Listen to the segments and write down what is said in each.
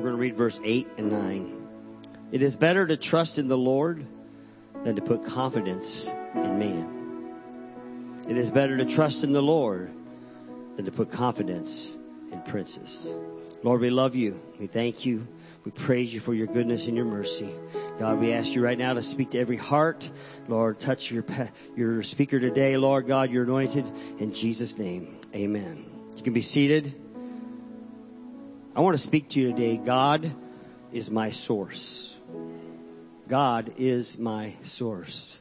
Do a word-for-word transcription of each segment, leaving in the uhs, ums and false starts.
we're going to read verse eight and nine. It is better to trust in the Lord than to put confidence in man. It is better to trust in the Lord than to put confidence in princes. Lord, we love you. We thank you. We praise you for your goodness and your mercy. God, we ask you right now to speak to every heart. Lord, touch your your speaker today. Lord God, you're anointed. In Jesus' name, amen. You can be seated. I want to speak to you today. God is my source. God is my source.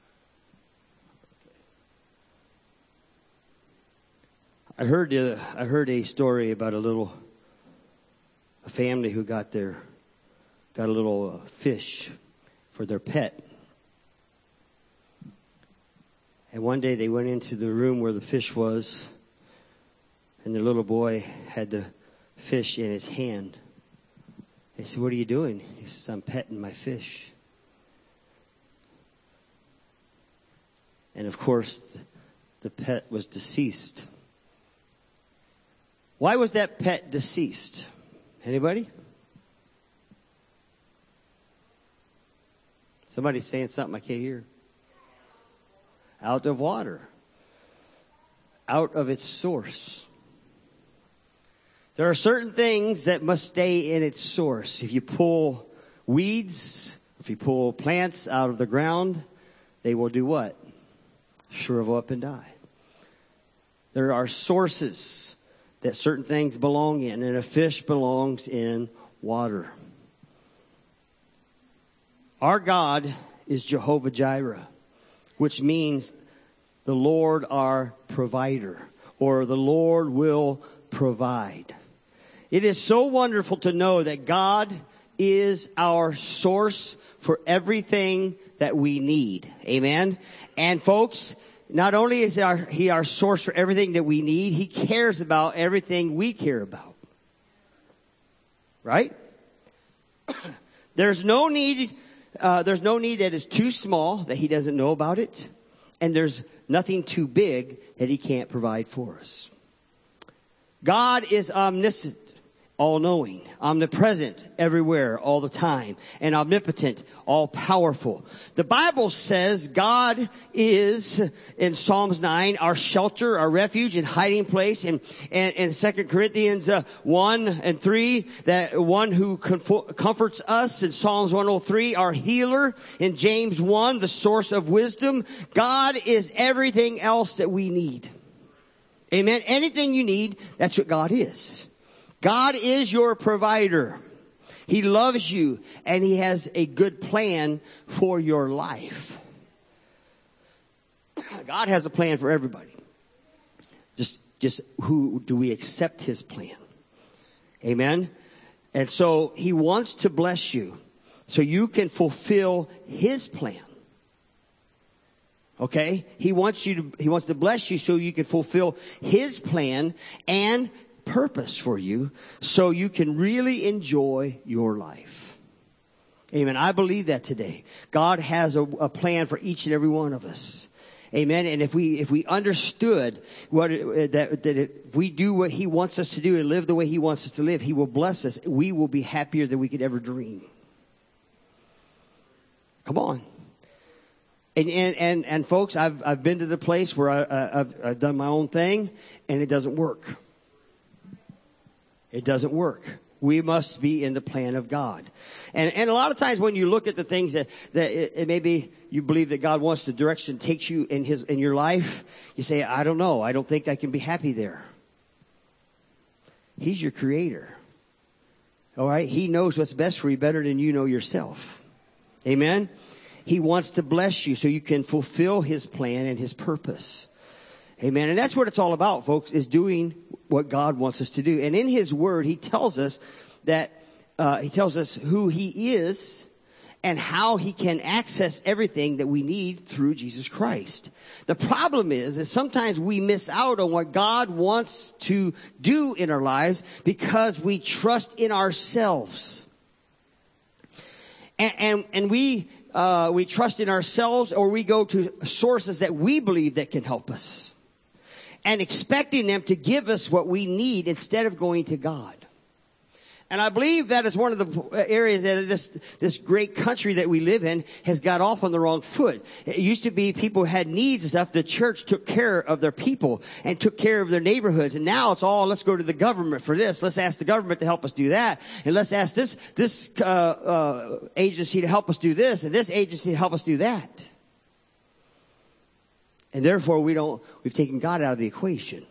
I heard uh, I heard a story about a little a family who got their got a little uh, fish for their pet. And one day they went into the room where the fish was, and the little boy had the fish in his hand. They said, "What are you doing?" He says, "I'm petting my fish." And of course, the pet was deceased. Why was that pet deceased? Anybody? Somebody's saying something I can't hear. Out of water. Out of its source. There are certain things that must stay in its source. If you pull weeds, if you pull plants out of the ground, they will do what? Shrivel up and die. There are sources that certain things belong in, and a fish belongs in water. Our God is Jehovah Jireh, which means the Lord our provider, or the Lord will provide. It is so wonderful to know that God is our source for everything that we need. Amen. And folks, not only is our, He our source for everything that we need, He cares about everything we care about. Right? There's no need, uh, there's no need that is too small that He doesn't know about it. And there's nothing too big that He can't provide for us. God is omniscient, all-knowing, omnipresent, everywhere, all the time, and omnipotent, all-powerful. The Bible says God is, in Psalms nine, our shelter, our refuge and hiding place. And in Second Corinthians uh, one and three, that one who comfort, comforts us. In Psalms one oh three, our healer. In James one, the source of wisdom. God is everything else that we need. Amen. Anything you need, that's what God is. God is your provider. He loves you, and He has a good plan for your life. God has a plan for everybody. Just, just who do we accept His plan? Amen. And so He wants to bless you so you can fulfill His plan. Okay? He wants you to, He wants to bless you so you can fulfill His plan and purpose for you so you can really enjoy your life. Amen. I believe that today. God has a, a plan for each and every one of us. Amen. And if we, if we understood what, that, that if we do what He wants us to do and live the way He wants us to live, He will bless us. We will be happier than we could ever dream. Come on. And, and, and, and folks, I've, I've been to the place where I, I've, I've done my own thing and it doesn't work. It doesn't work. We must be in the plan of God. And, and a lot of times when you look at the things that, that it, it maybe you believe that God wants the direction takes you in His, in your life, you say, I don't know. I don't think I can be happy there. He's your creator. All right. He knows what's best for you better than you know yourself. Amen. He wants to bless you so you can fulfill His plan and His purpose. Amen. And that's what it's all about, folks, is doing what God wants us to do. And in His Word, He tells us that, uh, He tells us who He is and how He can access everything that we need through Jesus Christ. The problem is, is sometimes we miss out on what God wants to do in our lives because we trust in ourselves. And, and, and we, uh, we trust in ourselves, or we go to sources that we believe that can help us. And expecting them to give us what we need instead of going to God. And I believe that is one of the areas that this, this great country that we live in has got off on the wrong foot. It used to be people had needs and stuff. The church took care of their people and took care of their neighborhoods. And now it's all, let's go to the government for this. Let's ask the government to help us do that. And let's ask this, this, uh, uh, agency to help us do this and this agency to help us do that. And therefore we don't, we've taken God out of the equation.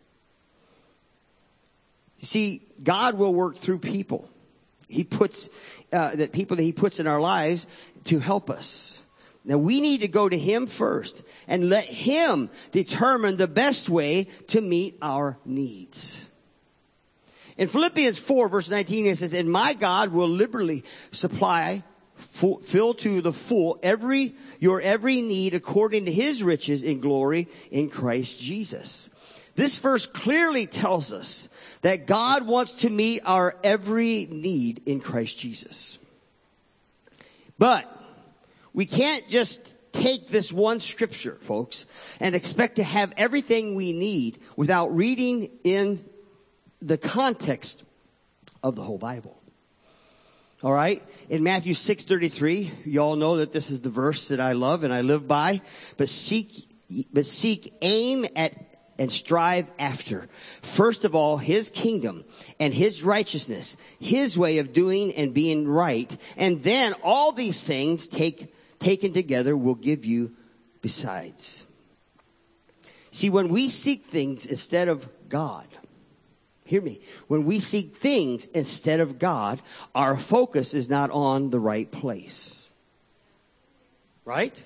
You see, God will work through people. He puts, uh, the people that He puts in our lives to help us. Now we need to go to Him first and let Him determine the best way to meet our needs. In Philippians four verse nineteen it says, and my God will liberally supply, full, fill to the full every, your every need according to His riches in glory in Christ Jesus. This verse clearly tells us that God wants to meet our every need in Christ Jesus. But we can't just take this one scripture, folks, and expect to have everything we need without reading in the context of the whole Bible. All right? In Matthew six thirty-three, you all know that this is the verse that I love and I live by. But seek, but seek, aim at and strive after, first of all, His kingdom and His righteousness, His way of doing and being right. And then all these things take, taken together will give you besides. See, when we seek things instead of God, hear me, when we seek things instead of God, our focus is not on the right place. Right?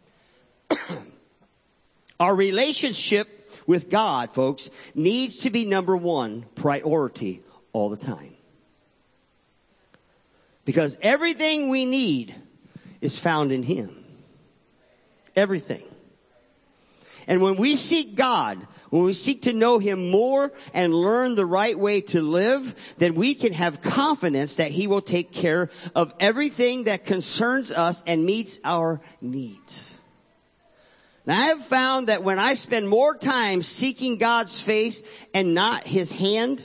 Our relationship with God, folks, needs to be number one priority all the time. Because everything we need is found in Him. Everything. And when we seek God, when we seek to know Him more and learn the right way to live, then we can have confidence that He will take care of everything that concerns us and meets our needs. Now I have found that when I spend more time seeking God's face and not His hand,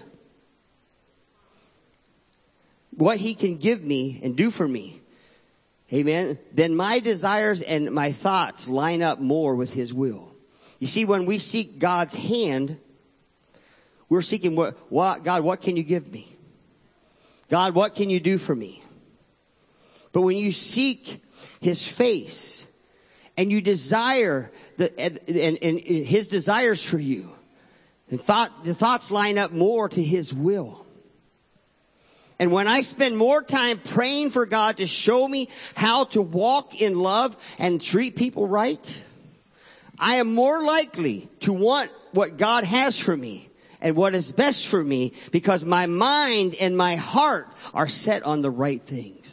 what He can give me and do for me, amen, then my desires and my thoughts line up more with His will. You see, when we seek God's hand, we're seeking what, what, God, what can you give me? God, what can you do for me? But when you seek His face, and you desire the, and, and, and His desires for you, the thought, the thoughts line up more to His will. And when I spend more time praying for God to show me how to walk in love and treat people right, I am more likely to want what God has for me and what is best for me because my mind and my heart are set on the right things.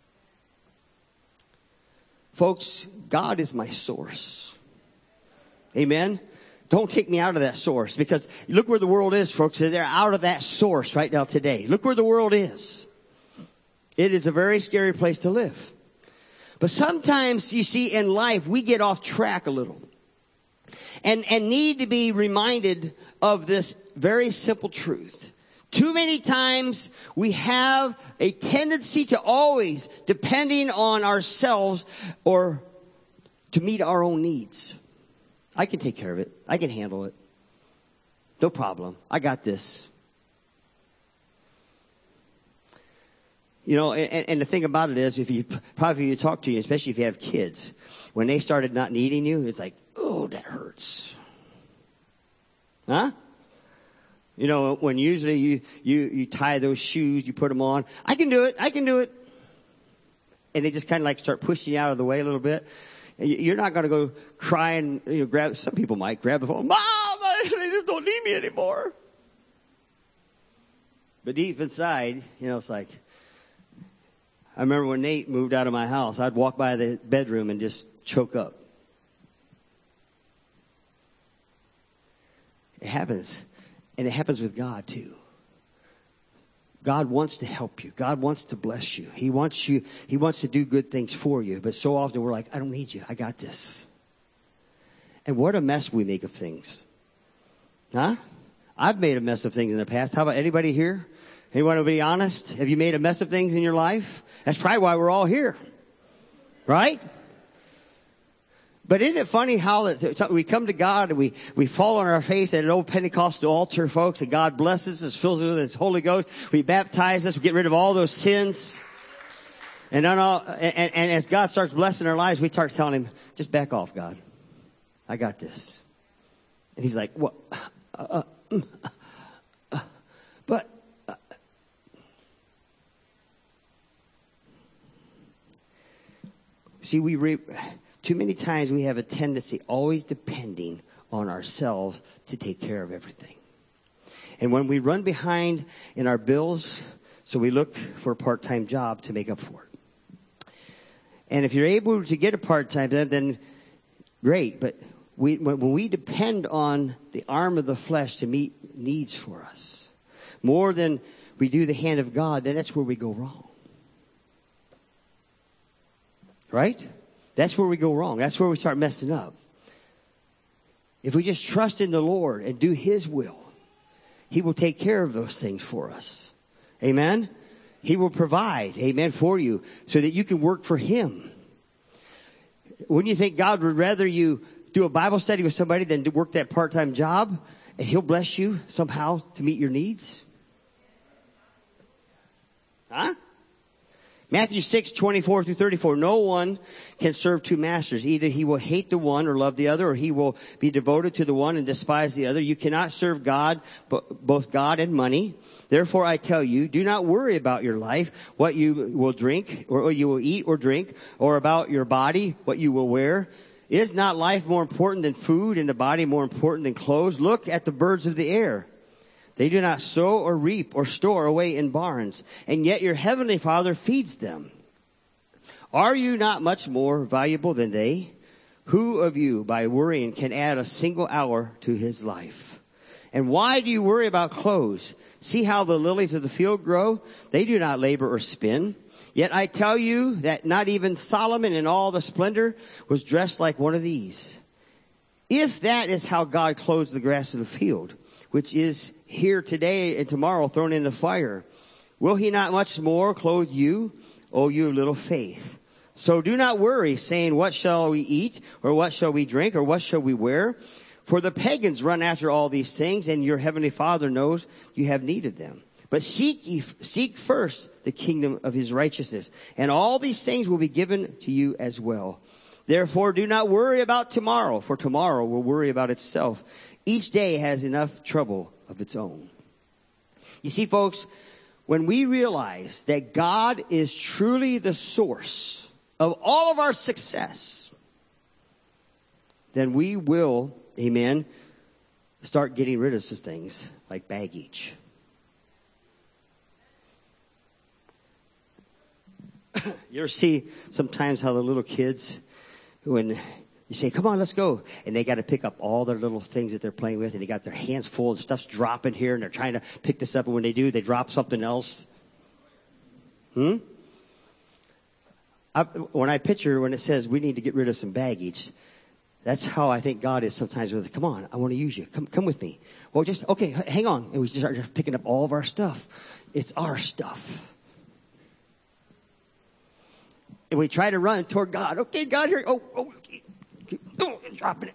Folks, God is my source. Amen? Don't take me out of that source because look where the world is, folks. They're out of that source right now today. Look where the world is. It is a very scary place to live. But sometimes, you see, in life, we get off track a little. And, and need to be reminded of this very simple truth. Too many times we have a tendency to always depending on ourselves or to meet our own needs. I can take care of it. I can handle it. No problem. I got this. You know, and, and the thing about it is, if you probably if you talk to you, especially if you have kids, when they started not needing you, it's like, oh, that hurts. Huh? You know, when usually you, you, you tie those shoes, you put them on. I can do it. I can do it. And they just kind of like start pushing you out of the way a little bit. You're not going to go cry and, you know, grab, some people might grab the phone. Mom, they just don't need me anymore. But deep inside, you know, it's like, I remember when Nate moved out of my house, I'd walk by the bedroom and just choke up. It happens. And it happens with God too. God wants to help you. God wants to bless you. He wants you, He wants to do good things for you. But so often we're like, I don't need you. I got this. And what a mess we make of things. Huh? I've made a mess of things in the past. How about anybody here? Anyone to be honest? Have you made a mess of things in your life? That's probably why we're all here. Right? But isn't it funny how that we come to God and we, we fall on our face at an old Pentecostal altar, folks, and God blesses us, fills us with His Holy Ghost. We baptize us, we get rid of all those sins. And, then all, and, and as God starts blessing our lives, we start telling Him, just back off, God. I got this. And He's like, what? Uh, uh, uh, but, uh, see, we, re- too many times we have a tendency always depending on ourselves to take care of everything. And when we run behind in our bills, so we look for a part-time job to make up for it. And if you're able to get a part-time, then, then great. But we, when we depend on the arm of the flesh to meet needs for us, more than we do the hand of God, then that's where we go wrong. Right? That's where we go wrong. That's where we start messing up. If we just trust in the Lord and do His will, He will take care of those things for us. Amen? He will provide, amen, for you so that you can work for Him. Wouldn't you think God would rather you do a Bible study with somebody than to work that part-time job and He'll bless you somehow to meet your needs? Huh? Matthew six, twenty-four through thirty-four. No one can serve two masters. Either he will hate the one or love the other, or he will be devoted to the one and despise the other. You cannot serve God, both God and money. Therefore I tell you, do not worry about your life, what you will drink, or what you will eat or drink, or about your body, what you will wear. Is not life more important than food, and the body more important than clothes? Look at the birds of the air. They do not sow or reap or store away in barns, and yet your heavenly Father feeds them. Are you not much more valuable than they? Who of you, by worrying, can add a single hour to his life? And why do you worry about clothes? See how the lilies of the field grow? They do not labor or spin. Yet I tell you that not even Solomon in all the splendor was dressed like one of these. If that is how God clothes the grass of the field, which is here today and tomorrow thrown in the fire, will He not much more clothe you, O you of little faith? So do not worry, saying, what shall we eat, or what shall we drink, or what shall we wear? For the pagans run after all these things, and your heavenly Father knows you have need of them. But seek ye, seek first the kingdom of His righteousness, and all these things will be given to you as well. Therefore do not worry about tomorrow, for tomorrow will worry about itself. Each day has enough trouble of its own. You see, folks, when we realize that God is truly the source of all of our success, then we will, amen, start getting rid of some things like baggage. You ever see sometimes how the little kids, when you say, come on, let's go. And they got to pick up all their little things that they're playing with. And they got their hands full and stuff's dropping here. And they're trying to pick this up. And when they do, they drop something else. Hmm? I, when I picture, when it says we need to get rid of some baggage, that's how I think God is sometimes with, come on, I want to use you. Come, come with me. Well, just, okay, hang on. And we start just picking up all of our stuff. It's our stuff. And we try to run toward God. Okay, God, here. Oh, oh, oh, dropping it.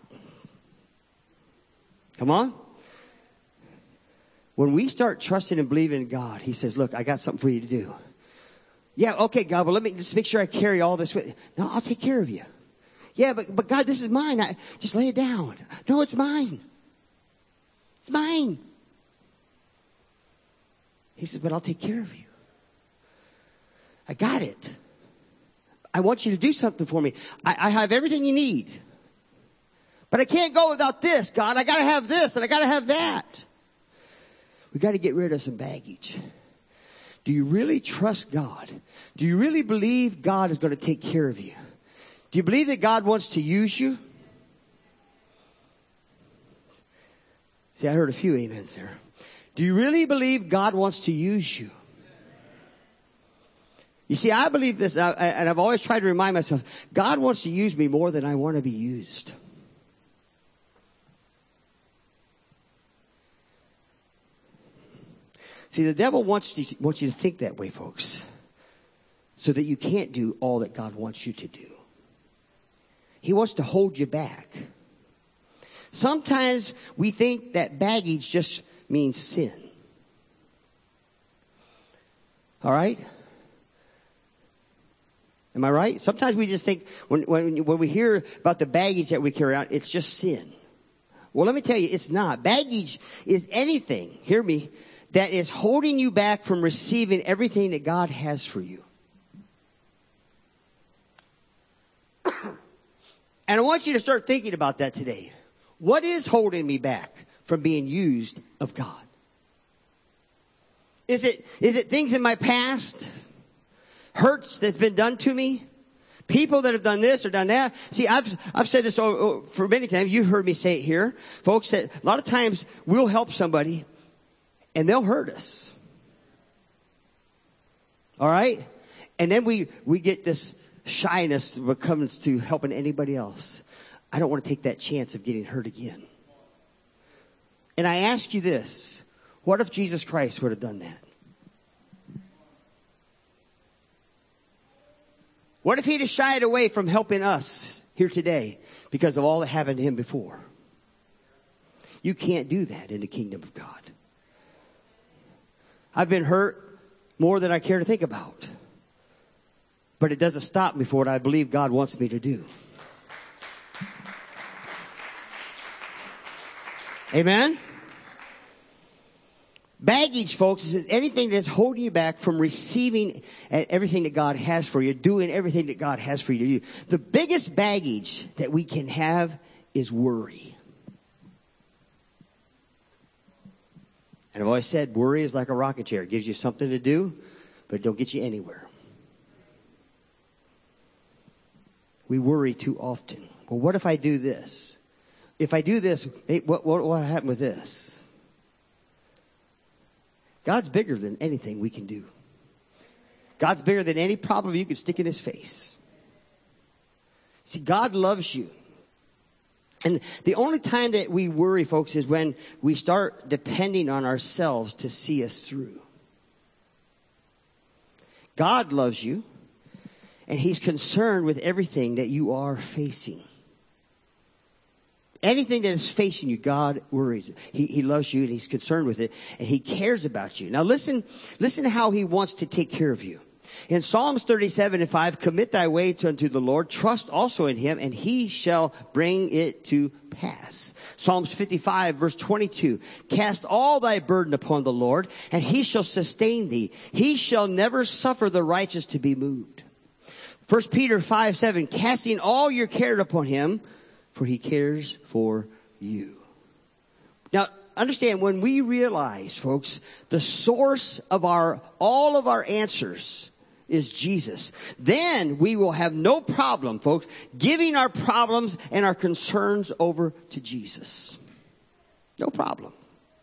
Come on. When we start trusting and believing in God, He says, look, I got something for you to do. Yeah, okay, God, but let me just make sure I carry all this with you. No, I'll take care of you. Yeah, but, but God, this is mine. I, just lay it down. No, it's mine. It's mine. He says, but I'll take care of you. I got it. I want you to do something for me. I, I have everything you need. But I can't go without this, God. I got to have this and I got to have that. We got to get rid of some baggage. Do you really trust God? Do you really believe God is going to take care of you? Do you believe that God wants to use you? See, I heard a few amens there. Do you really believe God wants to use you? You see, I believe this, and I've always tried to remind myself, God wants to use me more than I want to be used. See, the devil wants to, wants you to think that way, folks, so that you can't do all that God wants you to do. He wants to hold you back. Sometimes we think that baggage just means sin. All right? Am I right? Sometimes we just think when, when, when we hear about the baggage that we carry out, it's just sin. Well, let me tell you, it's not. Baggage is anything, hear me, that is holding you back from receiving everything that God has for you. And I want you to start thinking about that today. What is holding me back from being used of God? Is it, is it things in my past? Hurts that's been done to me? People that have done this or done that? See, I've, I've said this for many times. You've heard me say it here. Folks, that a lot of times we'll help somebody and they'll hurt us. All right? And then we, we get this shyness when it comes to helping anybody else. I don't want to take that chance of getting hurt again. And I ask you this. What if Jesus Christ would have done that? What if he'd have shied away from helping us here today because of all that happened to him before? You can't do that in the kingdom of God. I've been hurt more than I care to think about. But it doesn't stop me for what I believe God wants me to do. Amen? Baggage, folks, is anything that's holding you back from receiving everything that God has for you, doing everything that God has for you to do. The biggest baggage that we can have is worry. And I've always said worry is like a rocket chair. It gives you something to do, but it don't get you anywhere. We worry too often. Well, what if I do this? If I do this, hey, what, what will happen with this? God's bigger than anything we can do. God's bigger than any problem you can stick in his face. See, God loves you. And the only time that we worry, folks, is when we start depending on ourselves to see us through. God loves you. And he's concerned with everything that you are facing. Anything that is facing you, God worries. He, he loves you and he's concerned with it. And he cares about you. Now listen, listen to how he wants to take care of you. In Psalms thirty-seven and five, commit thy way unto the Lord. Trust also in him and he shall bring it to pass. Psalms fifty-five verse twenty-two, cast all thy burden upon the Lord and he shall sustain thee. He shall never suffer the righteous to be moved. First Peter five seven, casting all your care upon him, for he cares for you. Now, understand, when we realize, folks, the source of our, all of our answers is Jesus, then we will have no problem, folks, giving our problems and our concerns over to Jesus. No problem.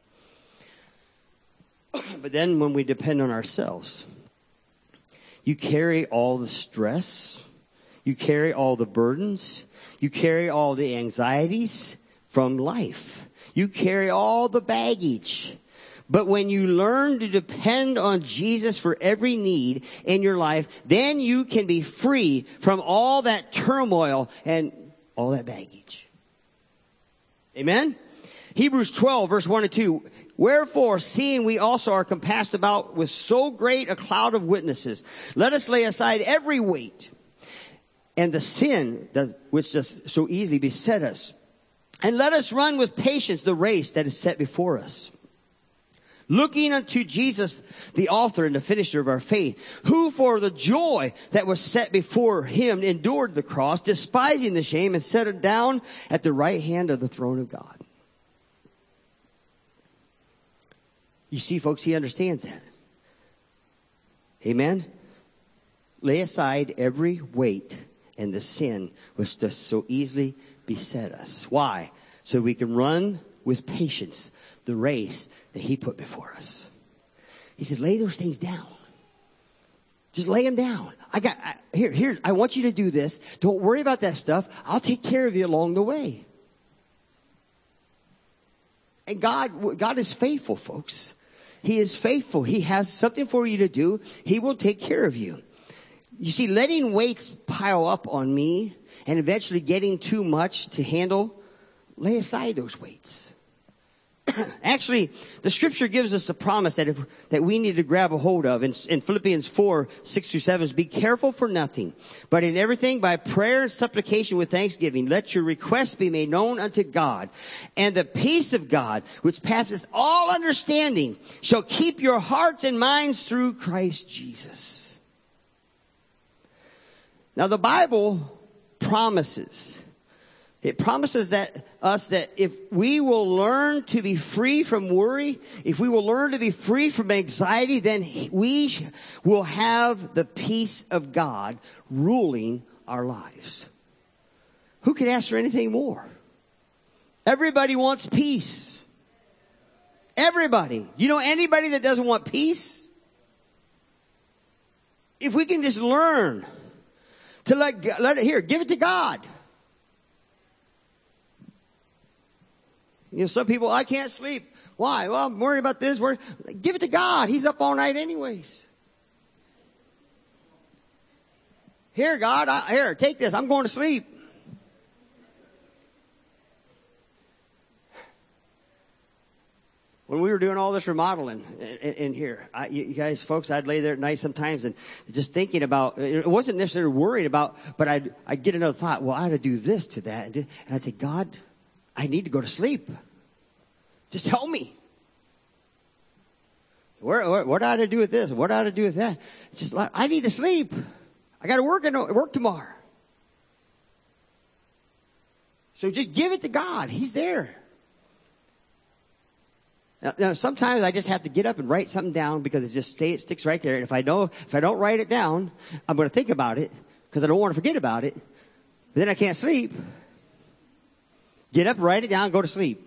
But then when we depend on ourselves, you carry all the stress. You carry all the burdens. You carry all the anxieties from life. You carry all the baggage. But when you learn to depend on Jesus for every need in your life, then you can be free from all that turmoil and all that baggage. Amen? Hebrews twelve verse one and two. Wherefore, seeing we also are compassed about with so great a cloud of witnesses, let us lay aside every weight and the sin that, which does so easily beset us. And let us run with patience the race that is set before us. Looking unto Jesus, the author and the finisher of our faith, who for the joy that was set before him endured the cross, despising the shame, and sat down at the right hand of the throne of God. You see, folks, he understands that. Amen? Lay aside every weight and the sin which does so easily beset us. Why? So we can run with patience the race that he put before us. He said, lay those things down. Just lay them down. I got, I, here, here, I want you to do this. Don't worry about that stuff. I'll take care of you along the way. And God, God is faithful, folks. He is faithful. He has something for you to do. He will take care of you. You see, letting weights pile up on me and eventually getting too much to handle, lay aside those weights. Actually, the scripture gives us a promise that if, that we need to grab a hold of. In, in Philippians four, six through seven, be careful for nothing, but in everything by prayer and supplication with thanksgiving, let your requests be made known unto God. And the peace of God, which passeth all understanding, shall keep your hearts and minds through Christ Jesus. Now the Bible promises It promises that us that if we will learn to be free from worry, if we will learn to be free from anxiety, then we will have the peace of God ruling our lives. Who could ask for anything more? Everybody wants peace. Everybody. You know anybody that doesn't want peace? If we can just learn to let, let it here, give it to God. You know, some people, I can't sleep. Why? Well, I'm worried about this. Worried. Give it to God. He's up all night anyways. Here, God, I, here, take this. I'm going to sleep. When we were doing all this remodeling in, in here, I, you guys, folks, I'd lay there at night sometimes and just thinking about, it wasn't necessarily worried about, but I'd, I'd get another thought. Well, I ought to do this to that. And I'd say, God, I need to go to sleep. Just help me. Where, where, what ought to do with this? What ought to do with that? It's just like, I need to sleep. I got to work, work tomorrow. So just give it to God. He's there. Now, now, sometimes I just have to get up and write something down because it just stay, it sticks right there. And if I know, if I don't write it down, I'm going to think about it because I don't want to forget about it. But then I can't sleep. Get up, write it down, go to sleep.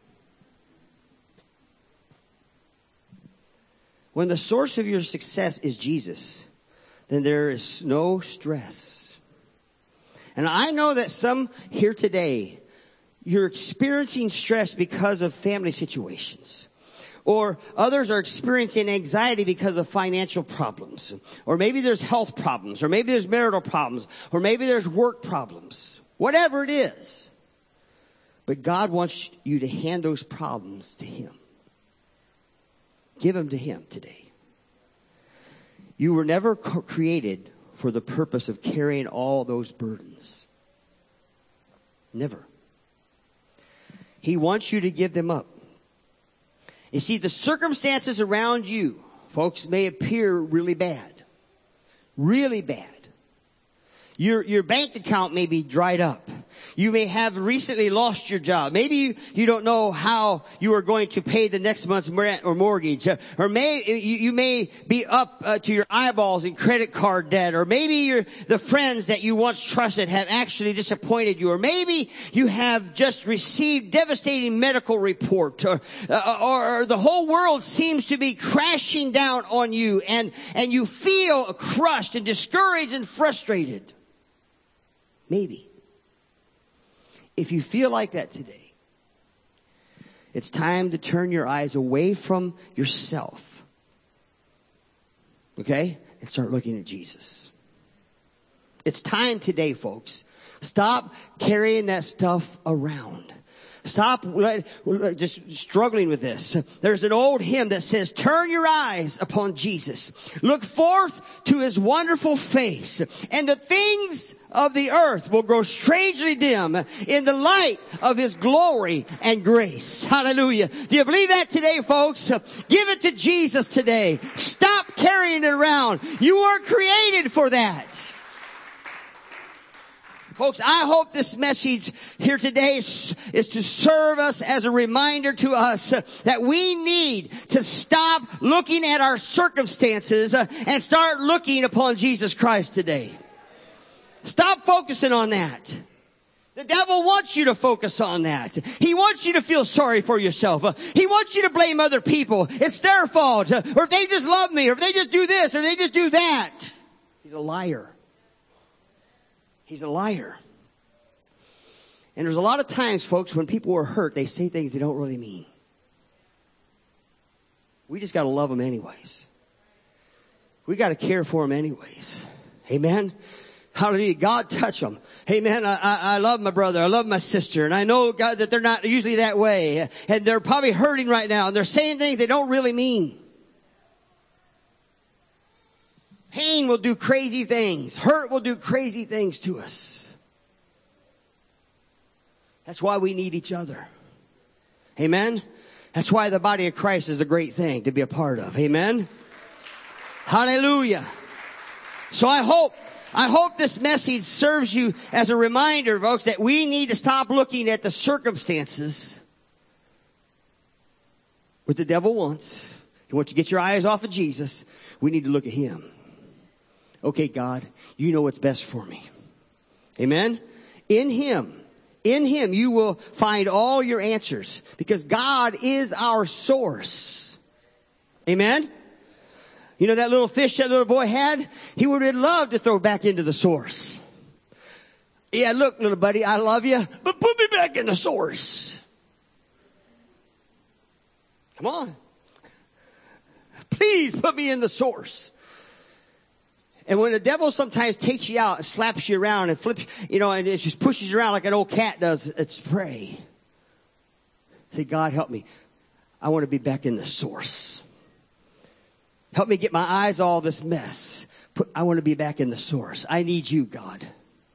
When the source of your success is Jesus, then there is no stress. And I know that some here today, you're experiencing stress because of family situations. Or others are experiencing anxiety because of financial problems. Or maybe there's health problems. Or maybe there's marital problems. Or maybe there's work problems. Whatever it is. But God wants you to hand those problems to Him. Give them to Him today. You were never created for the purpose of carrying all those burdens. Never. He wants you to give them up. You see, the circumstances around you, folks, may appear really bad. Really bad. Your, your bank account may be dried up. You may have recently lost your job. Maybe you, you don't know how you are going to pay the next month's rent or mortgage. Or may, you, you may be up uh, to your eyeballs in credit card debt. Or maybe you're, the friends that you once trusted have actually disappointed you. Or maybe you have just received devastating medical report. Or, uh, or, or the whole world seems to be crashing down on you. And, and you feel crushed and discouraged and frustrated. Maybe. If you feel like that today, it's time to turn your eyes away from yourself. Okay? And start looking at Jesus. It's time today, folks. Stop carrying that stuff around. Stop just struggling with this. There's an old hymn that says, turn your eyes upon Jesus. Look forth to His wonderful face. And the things of the earth will grow strangely dim in the light of His glory and grace. Hallelujah. Do you believe that today, folks? Give it to Jesus today. Stop carrying it around. You weren't created for that. Folks, I hope this message here today is, is to serve us as a reminder to us that we need to stop looking at our circumstances and start looking upon Jesus Christ today. Stop focusing on that. The devil wants you to focus on that. He wants you to feel sorry for yourself. He wants you to blame other people. It's their fault. Or if they just love me, or if they just do this, or they just do that. He's a liar. He's a liar. And there's a lot of times, folks, when people are hurt, they say things they don't really mean. We just got to love them anyways. We got to care for them anyways. Amen. Hallelujah. God touch them. Amen. I, I, I love my brother. I love my sister. And I know, God, that they're not usually that way. And they're probably hurting right now. And they're saying things they don't really mean. Pain will do crazy things. Hurt will do crazy things to us. That's why we need each other. Amen. That's why the body of Christ is a great thing to be a part of. Amen. Hallelujah. So I hope, I hope this message serves you as a reminder, folks, that we need to stop looking at the circumstances what the devil wants. He wants you to get your eyes off of Jesus. We need to look at Him. Okay, God, you know what's best for me. Amen. In Him. In Him you will find all your answers because God is our source. Amen? You know that little fish that little boy had? He would have loved to throw back into the source. Yeah, look, little buddy, I love you, but put me back in the source. Come on. Please put me in the source. And when the devil sometimes takes you out and slaps you around and flips, you know, and it just pushes you around like an old cat does its prey. Say, God, help me. I want to be back in the source. Help me get my eyes all this mess. Put, I want to be back in the source. I need you, God.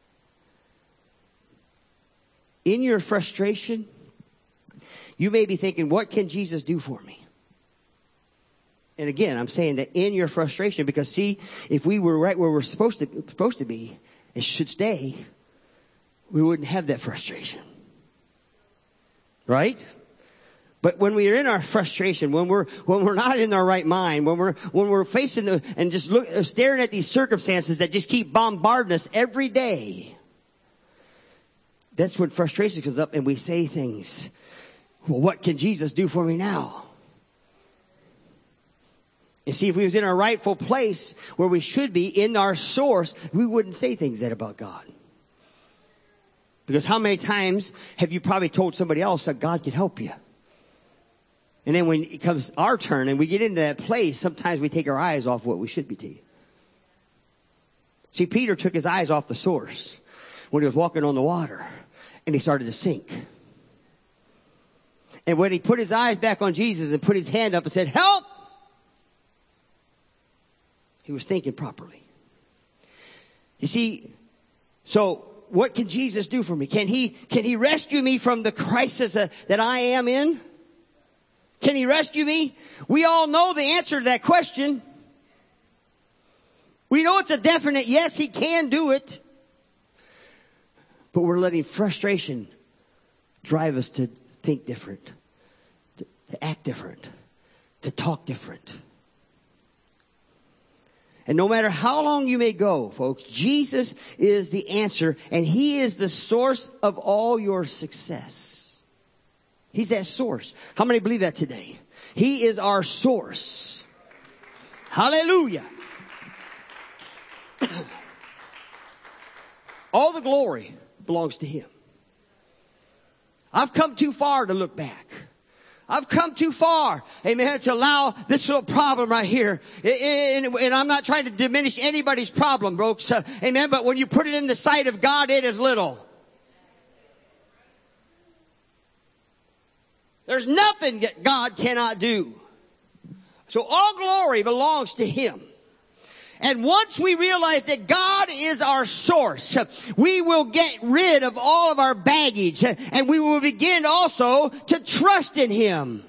In your frustration, you may be thinking, what can Jesus do for me? And again, I'm saying that in your frustration, because see, if we were right where we're supposed to, supposed to be, and should stay, we wouldn't have that frustration. Right? But when we're in our frustration, when we're, when we're not in our right mind, when we're, when we're facing the, and just look, staring at these circumstances that just keep bombarding us every day, that's when frustration comes up and we say things. Well, what can Jesus do for me now? And see, if we was in our rightful place where we should be in our source, we wouldn't say things that about God. Because how many times have you probably told somebody else that God can help you? And then when it comes our turn and we get into that place, sometimes we take our eyes off what we should be taking. See, Peter took his eyes off the source when he was walking on the water and he started to sink. And when he put his eyes back on Jesus and put his hand up and said, help! He was thinking properly. You see, so what can Jesus do for me? Can he, can he rescue me from the crisis uh, that I am in? Can he rescue me? We all know the answer to that question. We know it's a definite yes, he can do it. But we're letting frustration drive us to think different, to, to act different, to talk different. And no matter how long you may go, folks, Jesus is the answer and He is the source of all your success. He's that source. How many believe that today? He is our source. Hallelujah. All the glory belongs to Him. I've come too far to look back. I've come too far, amen, to allow this little problem right here. And, and I'm not trying to diminish anybody's problem, folks. Uh, amen. But when you put it in the sight of God, it is little. There's nothing that God cannot do. So all glory belongs to Him. And once we realize that God is our source, we will get rid of all of our baggage and we will begin also to trust in Him.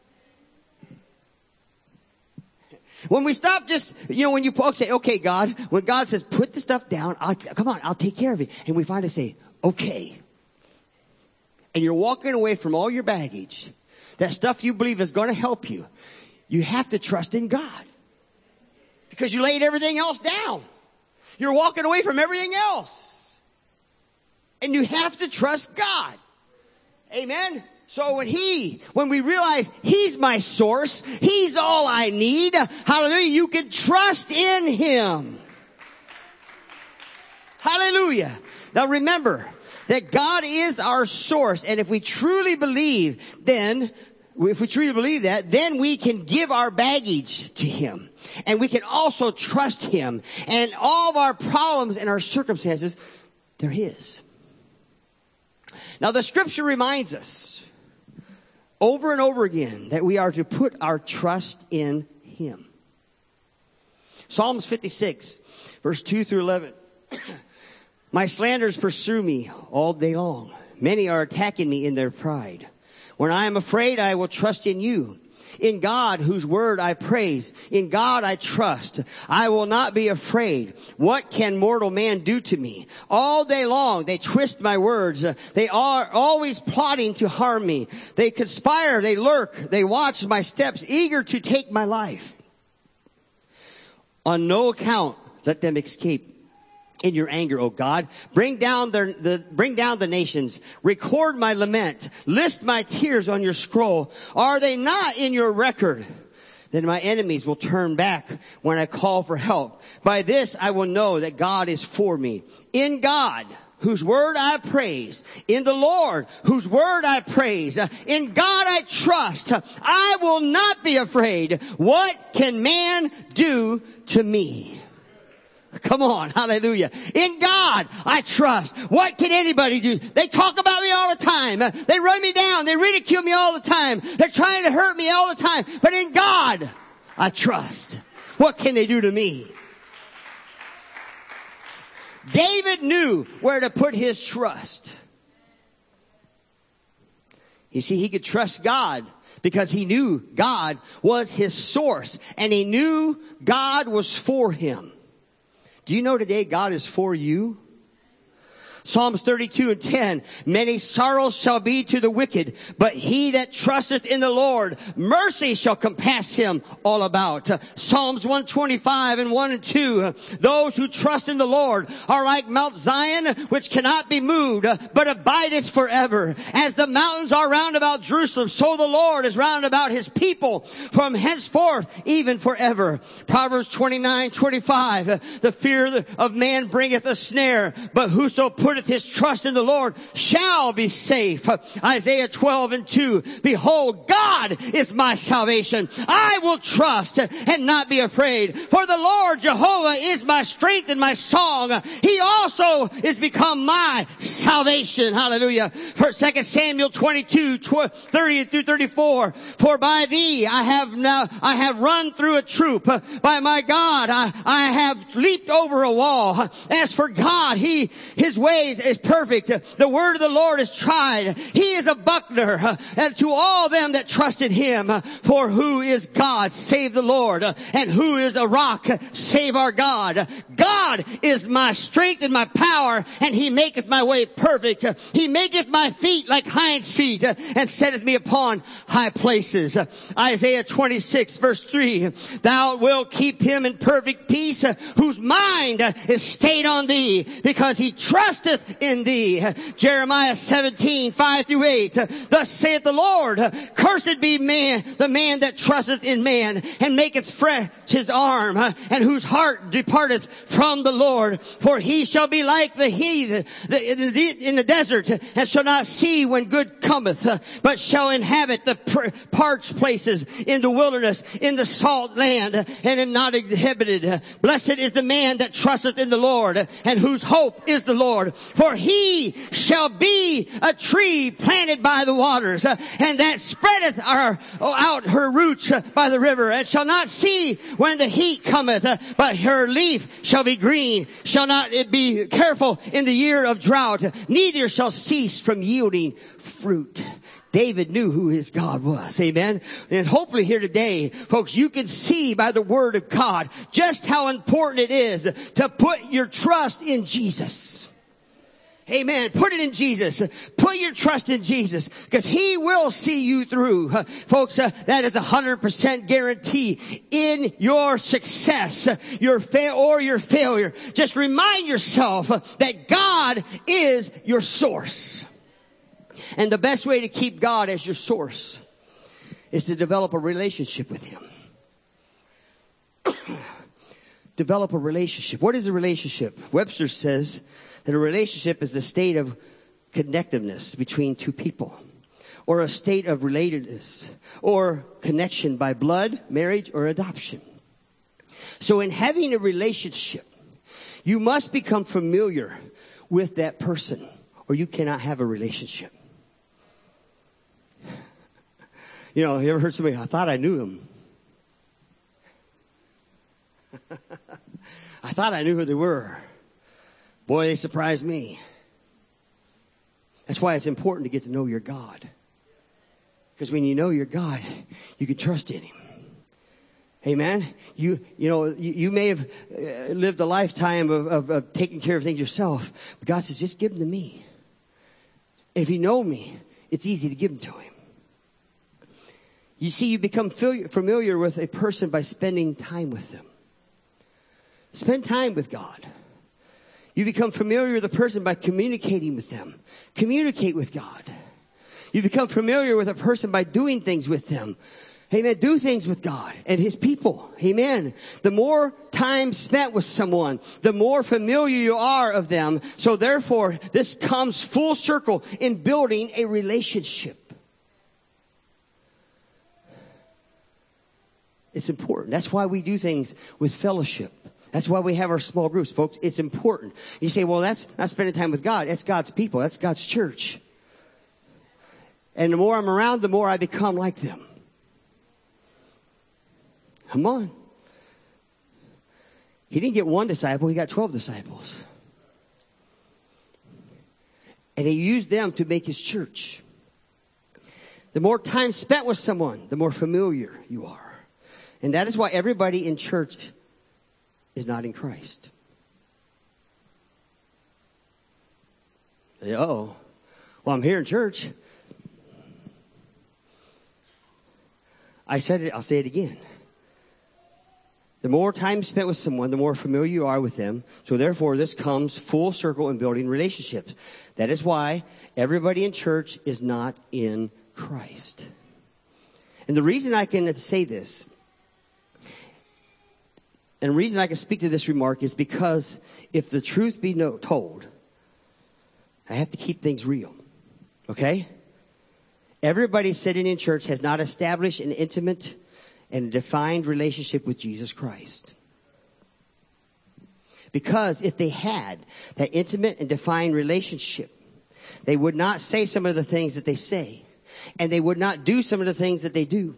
When we stop just, you know, when you say, okay, God, when God says, put the stuff down, I'll, come on, I'll take care of it. And we finally say, okay. And you're walking away from all your baggage, that stuff you believe is going to help you. You have to trust in God. Because you laid everything else down. You're walking away from everything else. And you have to trust God. Amen. So when He, when we realize He's my source, He's all I need, hallelujah, you can trust in Him. Hallelujah. Now remember that God is our source. And if we truly believe, then if we truly believe that, then we can give our baggage to Him. And we can also trust Him. And all of our problems and our circumstances, they're His. Now the scripture reminds us over and over again that we are to put our trust in Him. Psalms fifty-six, verse two through eleven. My slanderers pursue me all day long. Many are attacking me in their pride. When I am afraid, I will trust in you. In God, whose word I praise. In God I trust. I will not be afraid. What can mortal man do to me? All day long they twist my words. They are always plotting to harm me. They conspire, they lurk, they watch my steps, eager to take my life. On no account let them escape. In your anger, O God, bring down their, the, bring down the nations. Record my lament. List my tears on your scroll. Are they not in your record? Then my enemies will turn back when I call for help. By this I will know that God is for me. In God, whose word I praise. In the Lord, whose word I praise. In God I trust. I will not be afraid. What can man do to me? Come on, hallelujah. In God I trust. What can anybody do? They talk about me all the time. They run me down. They ridicule me all the time. They're trying to hurt me all the time. But in God I trust. What can they do to me? David knew where to put his trust. You see, he could trust God because he knew God was his source. And he knew God was for him. Do you know today God is for you? Psalms thirty-two and ten. Many sorrows shall be to the wicked, but he that trusteth in the Lord, mercy shall compass him all about. Psalms one twenty-five and one and two. Those who trust in the Lord are like Mount Zion, which cannot be moved, but abideth forever. As the mountains are round about Jerusalem, so the Lord is round about his people from henceforth, even forever. Proverbs twenty-nine twenty-five. The fear of man bringeth a snare, but whoso putteth his trust in the Lord shall be safe. Isaiah twelve and two. Behold, God is my salvation. I will trust and not be afraid. For the Lord Jehovah is my strength and my song. He also is become my salvation. Hallelujah. For Second Samuel twenty-two, thirty through thirty-four. For by thee I have now, I have run through a troop. By my God, I, I have leaped over a wall. As for God, he, his ways is perfect. The word of the Lord is tried. He is a buckler and to all them that trust in him. For who is God save the Lord? And who is a rock save our God? God is my strength and my power, and he maketh my way perfect. He maketh my feet like hinds feet, and setteth me upon high places. Isaiah twenty-six verse three. Thou wilt keep him in perfect peace, whose mind is stayed on thee, because he trusteth in thee. Jeremiah seventeen, five through eight. Thus saith the Lord, cursed be man, the man that trusteth in man, and maketh fresh his arm, and whose heart departeth from the Lord. For he shall be like the heathen in the desert, and shall not see when good cometh, but shall inhabit the parched places in the wilderness, in the salt land, and in not inhabited. Blessed is the man that trusteth in the Lord, and whose hope is the Lord. For he shall be a tree planted by the waters, and that spreadeth our, out her roots by the river, and shall not see when the heat cometh, but her leaf shall be green. Shall not it be careful in the year of drought, neither shall cease from yielding fruit. David knew who his God was. Amen. And hopefully here today, folks, you can see by the word of God just how important it is to put your trust in Jesus. Amen. Put it in Jesus. Put your trust in Jesus, because he will see you through. Uh, folks, uh, that is a hundred percent guarantee in your success, uh, your fail or your failure. Just remind yourself uh, that God is your source. And the best way to keep God as your source is to develop a relationship with him. Develop a relationship. What is a relationship? Webster says that a relationship is the state of connectiveness between two people. or a state of relatedness or connection by blood, marriage, or adoption. So in having a relationship, you must become familiar with that person or you cannot have a relationship. You know, you ever heard somebody, I thought I knew him. I thought I knew who they were. Boy, they surprised me. That's why it's important to get to know your God. Because when you know your God, you can trust in Him. Amen. You, you know, you, you may have uh, lived a lifetime of, of, of taking care of things yourself. But God says, just give them to me. And if you know me, it's easy to give them to Him. You see, you become familiar with a person by spending time with them. Spend time with God. You become familiar with a person by communicating with them. Communicate with God. You become familiar with a person by doing things with them. Amen. Do things with God and His people. Amen. The more time spent with someone, the more familiar you are of them. So therefore, this comes full circle in building a relationship. It's important. That's why we do things with fellowship. That's why we have our small groups, folks. It's important. You say, well, that's not spending time with God. That's God's people. That's God's church. And the more I'm around, the more I become like them. Come on. He didn't get one disciple. He got twelve disciples. And He used them to make His church. The more time spent with someone, the more familiar you are. And that is why everybody in church is not in Christ. Oh, well, I'm here in church. I said it, I'll say it again. The more time spent with someone, the more familiar you are with them. So therefore, this comes full circle in building relationships. That is why everybody in church is not in Christ. And the reason I can say this, and the reason I can speak to this remark is because if the truth be no, told, I have to keep things real. Okay? Everybody sitting in church has not established an intimate and defined relationship with Jesus Christ. Because if they had that intimate and defined relationship, they would not say some of the things that they say. And they would not do some of the things that they do.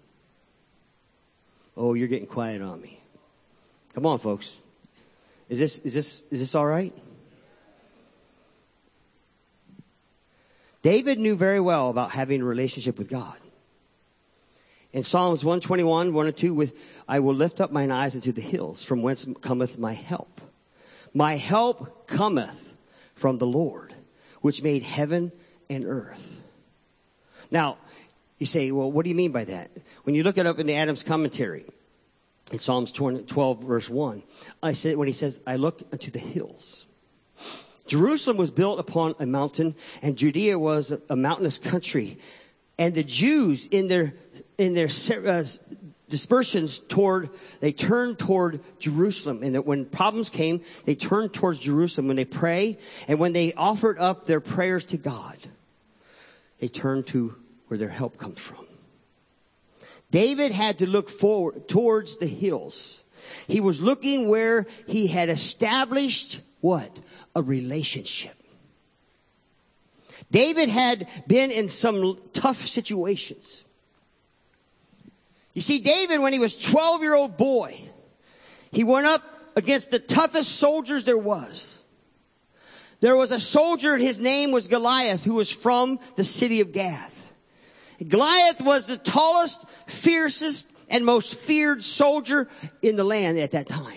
Oh, you're getting quiet on me. Come on, folks. Is this, is this, is this all right? David knew very well about having a relationship with God. In Psalms one twenty-one, one and two, with, I will lift up mine eyes into the hills, from whence cometh my help. My help cometh from the Lord, which made heaven and earth. Now, you say, well, what do you mean by that? When you look it up in the Adams commentary, in Psalms twelve, verse one, I said, when he says, I look unto the hills. Jerusalem was built upon a mountain, and Judea was a mountainous country. And the Jews, in their in their uh, dispersions toward, they turned toward Jerusalem. And that when problems came, they turned towards Jerusalem when they pray. And when they offered up their prayers to God, they turned to where their help comes from. David had to look forward towards the hills. He was looking where he had established what? A relationship. David had been in some tough situations. You see, David, when he was a twelve-year-old boy, he went up against the toughest soldiers there was. There was a soldier, his name was Goliath, who was from the city of Gath. Goliath was the tallest, fiercest, and most feared soldier in the land at that time.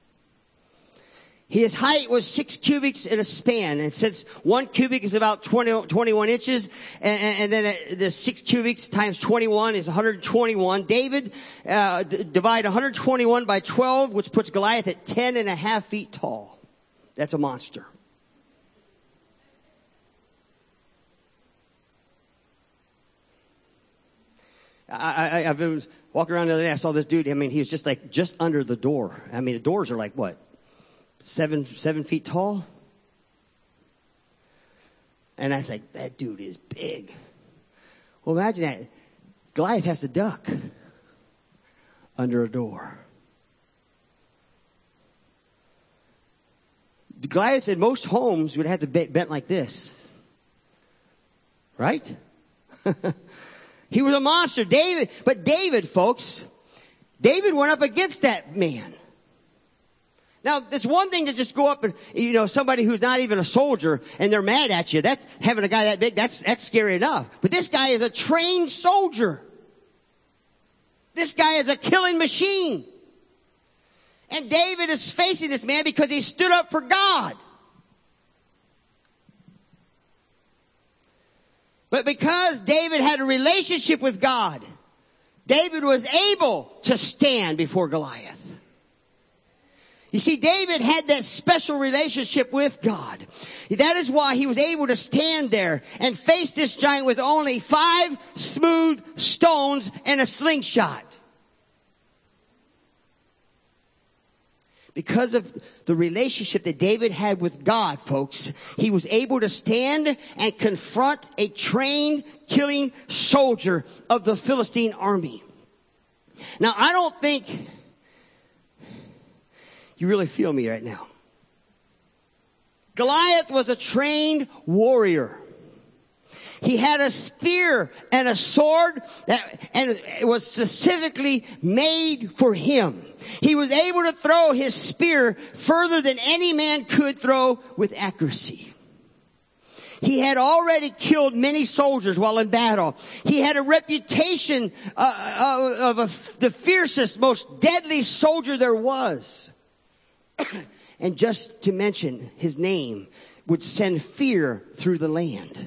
His height was six cubits in a span. And since one cubit is about twenty, twenty-one inches, and, and then the six cubits times twenty-one is one hundred twenty-one. David uh, d- divided one hundred twenty-one by twelve, which puts Goliath at ten and a half feet tall. That's a monster. I, I, I've been walking around the other day. I saw this dude. I mean, he was just like just under the door. I mean, the doors are like what? Seven, seven feet tall. And I was like, that dude is big. Well, imagine that. Goliath has to duck under a door. Goliath in most homes would have to be bent like this. Right? He was a monster. David, but David, folks, David went up against that man. Now, it's one thing to just go up and, you know, somebody who's not even a soldier and they're mad at you. That's, having a guy that big, that's, that's scary enough. But this guy is a trained soldier. This guy is a killing machine. And David is facing this man because he stood up for God. But because David had a relationship with God, David was able to stand before Goliath. You see, David had that special relationship with God. That is why he was able to stand there and face this giant with only five smooth stones and a slingshot. Because of the relationship that David had with God, folks, he was able to stand and confront a trained killing soldier of the Philistine army. Now, I don't think you really feel me right now. Goliath was a trained warrior. He had a spear and a sword that, and it was specifically made for him. He was able to throw his spear further than any man could throw with accuracy. He had already killed many soldiers while in battle. He had a reputation uh, uh, of a, the fiercest, most deadly soldier there was. And just to mention his name would send fear through the land.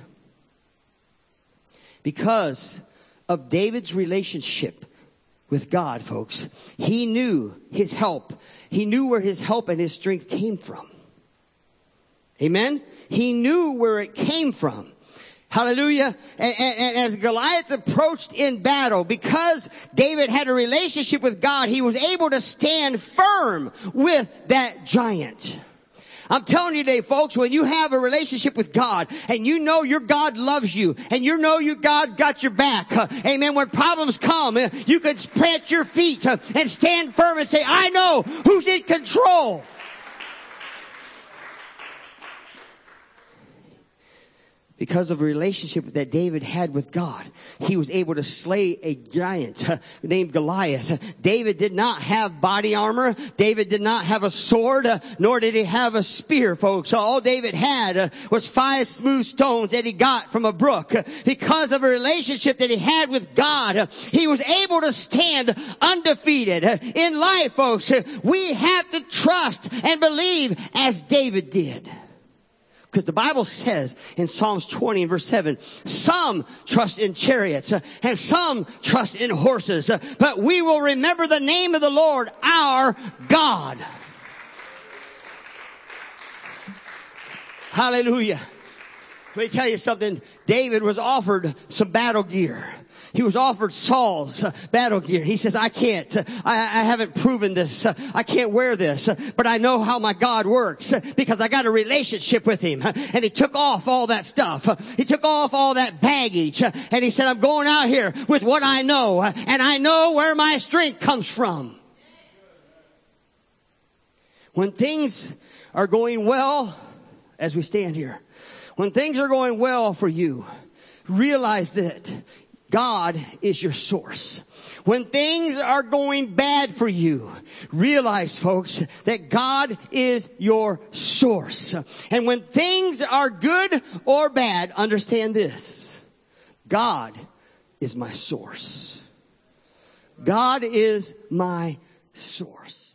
Because of David's relationship with God, folks, he knew his help. He knew where his help and his strength came from. Amen? He knew where it came from. Hallelujah. And, and, and as Goliath approached in battle, because David had a relationship with God, he was able to stand firm with that giant. I'm telling you today, folks, when you have a relationship with God and you know your God loves you and you know your God got your back, uh, amen, when problems come, uh, you can plant your feet uh, and stand firm and say, I know who's in control. Because of a relationship that David had with God, he was able to slay a giant uh, named Goliath. David did not have body armor. David did not have a sword, uh, nor did he have a spear, folks. All David had uh, was five smooth stones that he got from a brook. Because of a relationship that he had with God, uh, he was able to stand undefeated. Uh, in life, folks, uh, we have to trust and believe as David did. Because the Bible says in Psalms twenty and verse seven, some trust in chariots uh, and some trust in horses, uh, but we will remember the name of the Lord, our God. Hallelujah. Let me tell you something. David was offered some battle gear. He was offered Saul's uh, battle gear. He says, I can't. Uh, I, I haven't proven this. Uh, I can't wear this. Uh, but I know how my God works uh, because I got a relationship with him. Uh, and he took off all that stuff. Uh, he took off all that baggage. Uh, and he said, I'm going out here with what I know. Uh, and I know where my strength comes from. When things are going well, as we stand here, when things are going well for you, realize that God is your source. When things are going bad for you, realize, folks, that God is your source. And when things are good or bad, understand this. God is my source. God is my source.